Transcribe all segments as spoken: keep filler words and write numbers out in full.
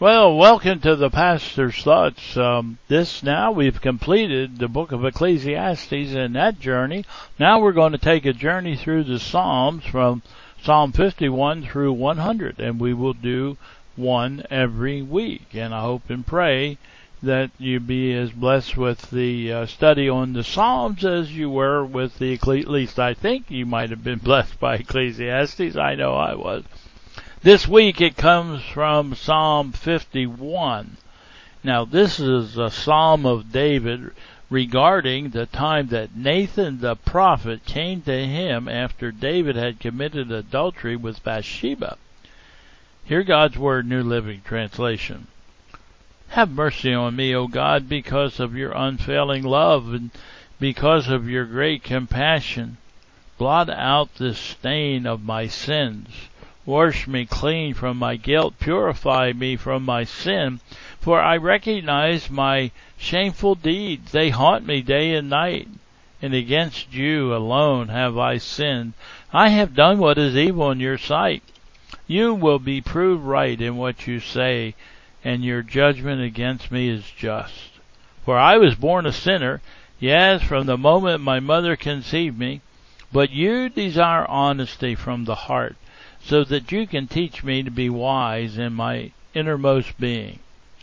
Well, welcome to the Pastor's Thoughts. Um, this now we've completed the book of Ecclesiastes and that journey. Now we're going to take a journey through the Psalms from Psalm fifty-one through one hundred, and we will do one every week. And I hope and pray that you be as blessed with the uh, study on the Psalms as you were with the, at least I think you might have been blessed by Ecclesiastes. I know I was. This week it comes from Psalm fifty-one. Now this is a psalm of David regarding the time that Nathan the prophet came to him after David had committed adultery with Bathsheba. Hear God's Word, New Living Translation. Have mercy on me, O God, because of your unfailing love and because of your great compassion. Blot out this stain of my sins. Wash me clean from my guilt. Purify me from my sin. For I recognize my shameful deeds. They haunt me day and night. And against you alone have I sinned. I have done what is evil in your sight. You will be proved right in what you say, and your judgment against me is just. For I was born a sinner, yes, from the moment my mother conceived me. But you desire honesty from the heart, so that you can teach me to be wise in my innermost being.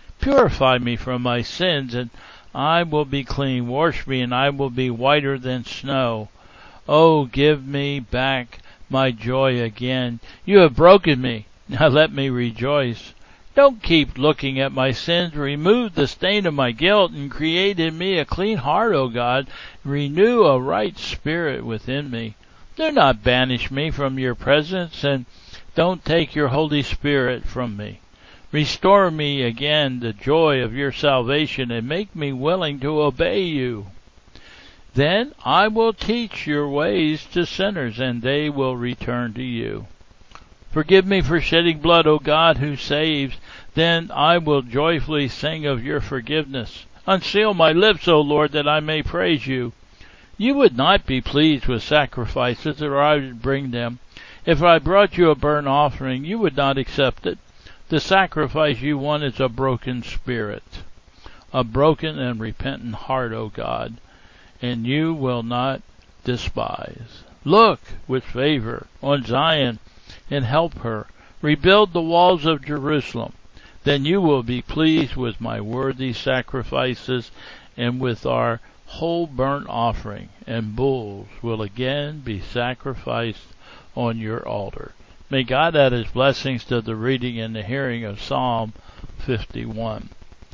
Purify me from my sins, and I will be clean. Wash me, and I will be whiter than snow. Oh, give me back my joy again. You have broken me. Now let me rejoice. Don't keep looking at my sins. Remove the stain of my guilt, and create in me a clean heart, O God. Renew a right spirit within me. Do not banish me from your presence, and don't take your Holy Spirit from me. Restore me again the joy of your salvation, and make me willing to obey you. Then I will teach your ways to sinners, and they will return to you. Forgive me for shedding blood, O God, who saves. Then I will joyfully sing of your forgiveness. Unseal my lips, O Lord, that I may praise you. You would not be pleased with sacrifices, or I would bring them. If I brought you a burnt offering, you would not accept it. The sacrifice you want is a broken spirit, a broken and repentant heart, O God, and you will not despise. Look with favor on Zion and help her. Rebuild the walls of Jerusalem. Then you will be pleased with my worthy sacrifices, and with our whole burnt offering, and bulls will again be sacrificed on your altar. May God add his blessings to the reading and the hearing of Psalm fifty-one.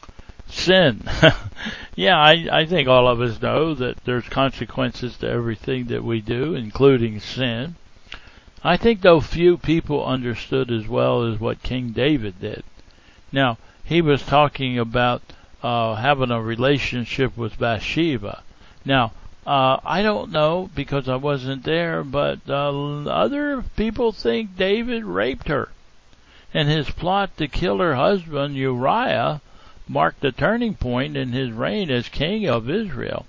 Sin. yeah, I, I think all of us know that there's consequences to everything that we do, including sin. I think, though, few people understood as well as what King David did. Now, he was talking about Uh, having a relationship with Bathsheba. Now, uh, I don't know because I wasn't there, but uh, other people think David raped her. And his plot to kill her husband Uriah marked a turning point in his reign as king of Israel.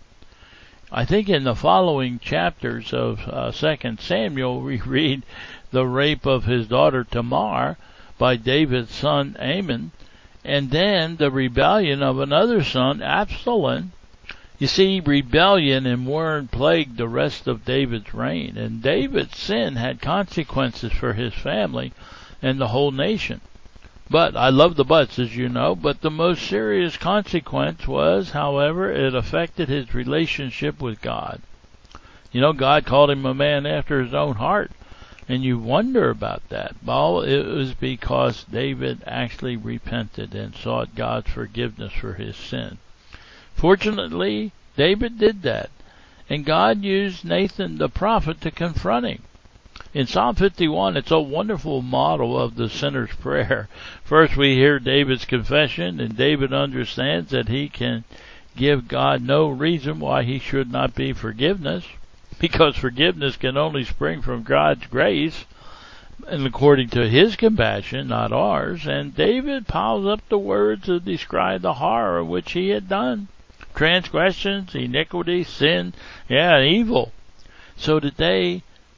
I think in the following chapters of uh, Second Samuel we read the rape of his daughter Tamar by David's son Amnon, and then the rebellion of another son, Absalom. You see, rebellion and war plagued the rest of David's reign, and David's sin had consequences for his family and the whole nation. But, I love the buts, as you know, but the most serious consequence was, however, it affected his relationship with God. You know, God called him a man after his own heart. And you wonder about that. Well, it was because David actually repented and sought God's forgiveness for his sin. Fortunately, David did that. And God used Nathan the prophet to confront him. In Psalm fifty-one, it's a wonderful model of the sinner's prayer. First, we hear David's confession, and David understands that he can give God no reason why he should not be forgiveness, because forgiveness can only spring from God's grace, and according to his compassion, not ours. And David piles up the words to describe the horror which he had done. Transgressions, iniquity, sin, yeah, evil. So today,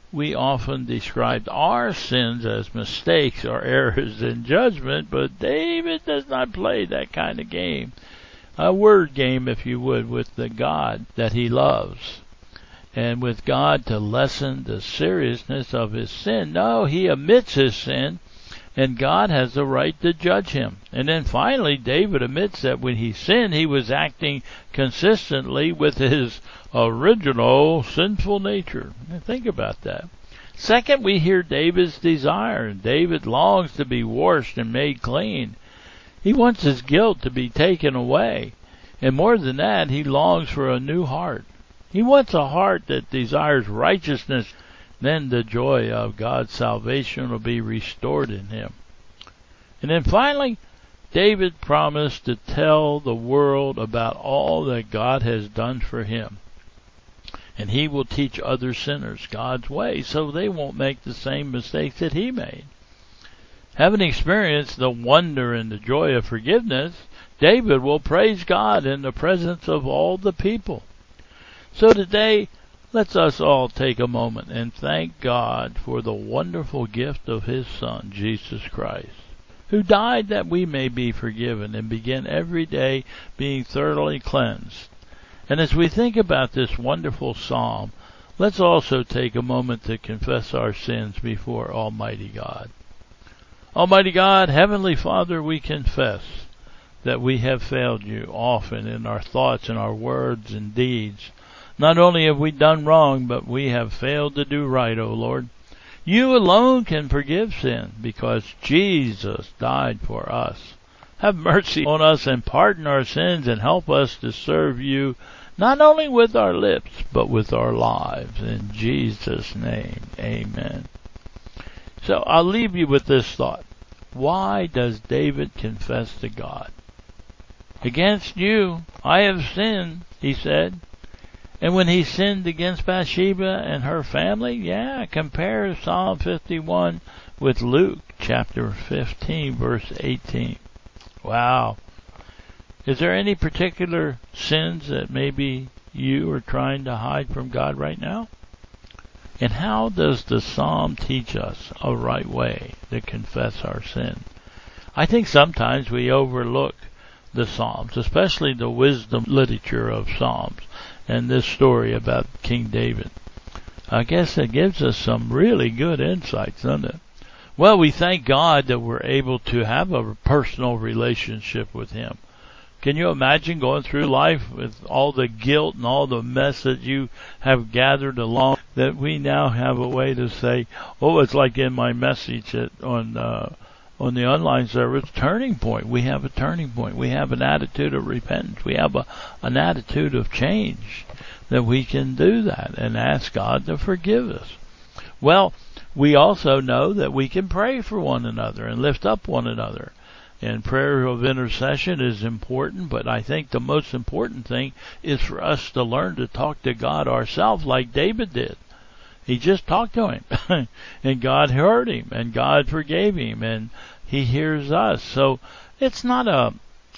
we often described our sins as mistakes or errors in judgment, but David does not play that kind of game. A word game, if you would, with the God that he loves. And with God to lessen the seriousness of his sin. No, he admits his sin, and God has the right to judge him. And then finally, David admits that when he sinned, he was acting consistently with his original sinful nature. Now think about that. Second, we hear David's desire. David longs to be washed and made clean. He wants his guilt to be taken away. And more than that, he longs for a new heart. He wants a heart that desires righteousness. Then the joy of God's salvation will be restored in him. And then finally, David promised to tell the world about all that God has done for him. And he will teach other sinners God's way so they won't make the same mistakes that he made. Having experienced the wonder and the joy of forgiveness, David will praise God in the presence of all the people. So today, let's us all take a moment and thank God for the wonderful gift of his Son, Jesus Christ, who died that we may be forgiven and begin every day being thoroughly cleansed. And as we think about this wonderful psalm, let's also take a moment to confess our sins before Almighty God. Almighty God, Heavenly Father, we confess that we have failed you often in our thoughts and our words and deeds. Not only have we done wrong, but we have failed to do right, O Lord. You alone can forgive sin because Jesus died for us. Have mercy on us and pardon our sins and help us to serve you not only with our lips, but with our lives. In Jesus' name, amen. So I'll leave you with this thought. Why does David confess to God? Against you I have sinned, he said. And when he sinned against Bathsheba and her family, yeah, compare Psalm fifty-one with Luke chapter fifteen, verse eighteen. Wow. Is there any particular sins that maybe you are trying to hide from God right now? And how does the Psalm teach us a right way to confess our sin? I think sometimes we overlook the Psalms, especially the wisdom literature of Psalms, and this story about King David. I guess it gives us some really good insights, doesn't it? Well, we thank God that we're able to have a personal relationship with him. Can you imagine going through life with all the guilt and all the mess that you have gathered along, that we now have a way to say, oh, it's like in my message at, on uh, on the online service, turning point. We have a turning point. We have an attitude of repentance. We have a, an attitude of change, that we can do that and ask God to forgive us. Well, we also know that we can pray for one another and lift up one another. And prayer of intercession is important, but I think the most important thing is for us to learn to talk to God ourselves like David did. He just talked to him, and God heard him, and God forgave him, and he hears us. So it's not a,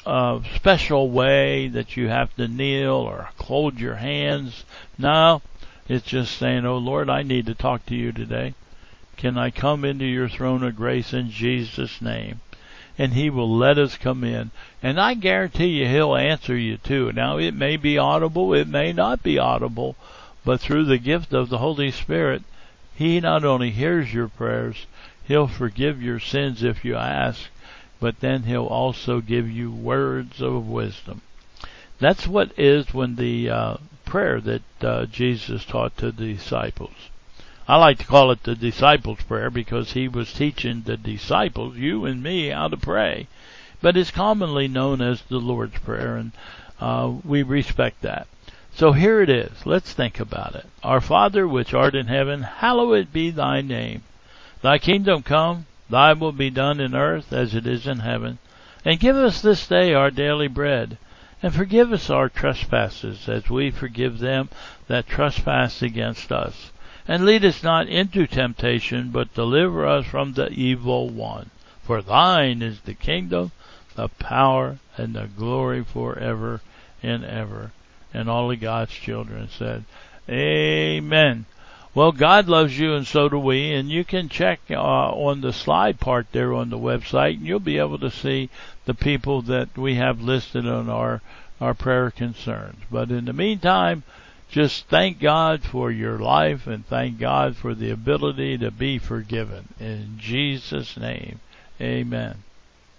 a special way that you have to kneel or hold your hands. No, it's just saying, oh Lord, I need to talk to you today. Can I come into your throne of grace in Jesus' name? And he will let us come in. And I guarantee you he'll answer you too. Now, it may be audible, it may not be audible, but through the gift of the Holy Spirit, he not only hears your prayers, he'll forgive your sins if you ask, but then he'll also give you words of wisdom. That's what is when the uh, prayer that uh, Jesus taught to the disciples. I like to call it the disciples' prayer because he was teaching the disciples, you and me, how to pray. But it's commonly known as the Lord's Prayer, and uh, we respect that. So here it is. Let's think about it. Our Father, which art in heaven, hallowed be thy name. Thy kingdom come, thy will be done in earth as it is in heaven. And give us this day our daily bread. And forgive us our trespasses, as we forgive them that trespass against us. And lead us not into temptation, but deliver us from the evil one. For thine is the kingdom, the power, and the glory forever and ever. And all of God's children said, amen. Well, God loves you, and so do we. And you can check uh, on the slide part there on the website, and you'll be able to see the people that we have listed on our, our prayer concerns. But in the meantime, just thank God for your life and thank God for the ability to be forgiven. In Jesus' name, amen.